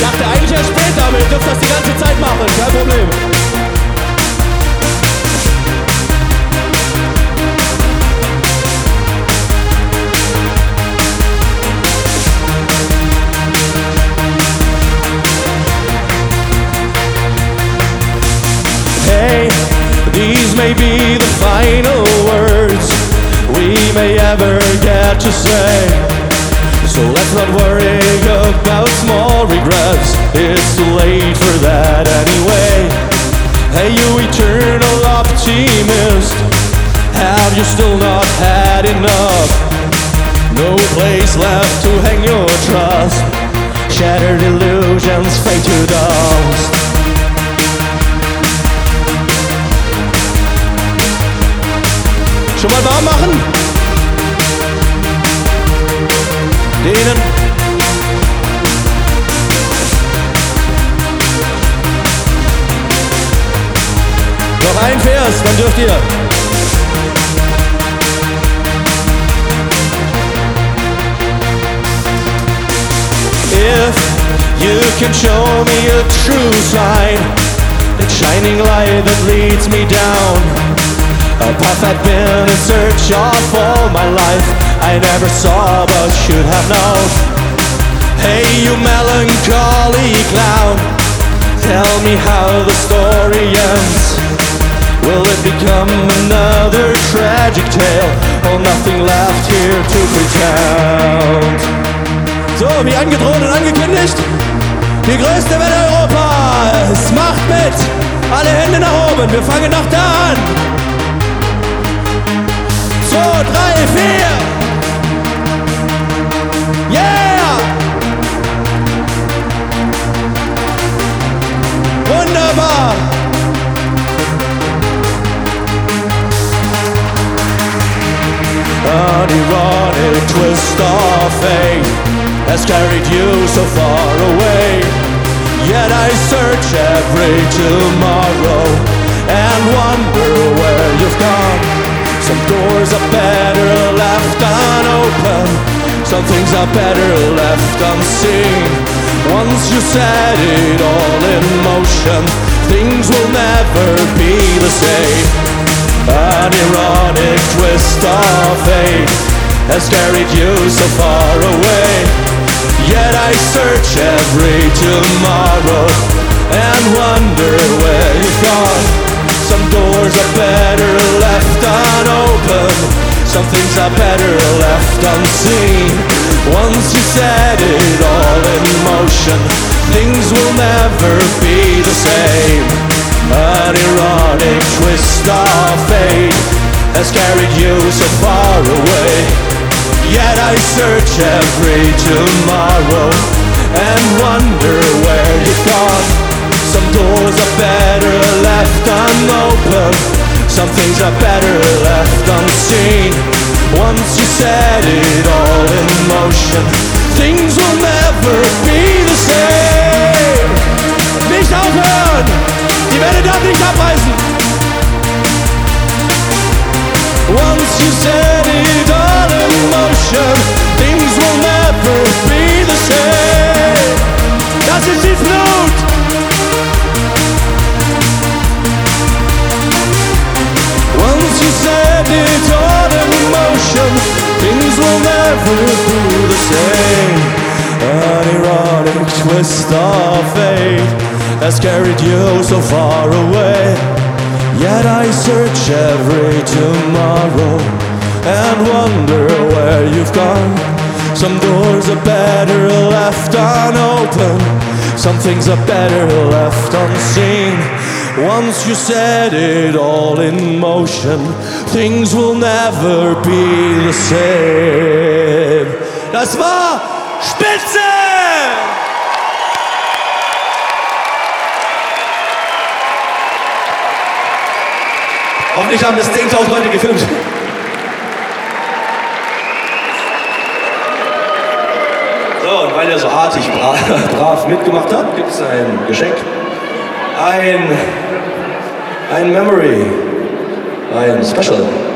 Dachte eigentlich erst später, aber ihr dürft das die ganze Zeit machen, kein Problem. Hey, these may be the final words we may ever get to say. So let's not worry about small regrets, it's too late for that anyway. Hey, you eternal optimist, have you still not had enough? No place left to hang your trust, shattered illusions fade to dust. Schon mal warm machen? Denen. Noch ein Vers, dann dürft ihr. If you can show me a true sign, that shining light that leads me down a path I've been in search of all my life, I never saw but should have known. Hey, you melancholy clown, tell me how the story ends. Will it become another tragic tale, or nothing left here to pretend? So, wie angedroht und angekündigt, die größte Welle Europas, macht mit! Alle Hände nach oben, wir fangen noch da an! 2, 3, 4. Yeah! Wunderbar! An ironic twist of fate has carried you so far away. Yet I search every tomorrow and wonder where you've gone. Some doors are better left unopen, some things are better left unseen. Once you set it all in motion, things will never be the same. An ironic twist of fate has carried you so far away. Yet I search every tomorrow and wonder where you've gone. Some doors are better left unopen, some things are better left unseen. Once you set it all in motion, things will never be the same. An ironic twist of fate has carried you so far away. Yet I search every tomorrow and wonder where you've gone. Some doors are better left unopen, some things are better left unseen. Once you set it all in motion, things will never be the same. Nicht aufhören! Die Welle darf nicht abreißen! Once you set it all in motion, things will never be the same. Das ist die Flut! Once you set it all in motion, things will never be the same. An ironic twist of fate has carried you so far away. Yet I search every tomorrow and wonder where you've gone. Some doors are better left unopen, some things are better left unseen. Once you set it all in motion, things will never be the same. Das war Spitze! Hoffentlich haben das 10.000 Leute gefilmt. So, und weil ihr so artig brav mitgemacht habt, gibt es ein Geschenk. Ein Memory, ein Special.